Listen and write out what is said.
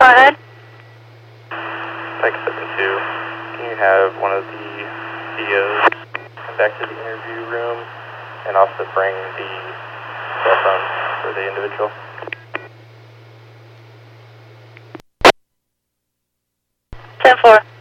ahead. Pike 72, can you have one of the CEOs come back to the interview room and also bring the cell phone for the individual? 10-4.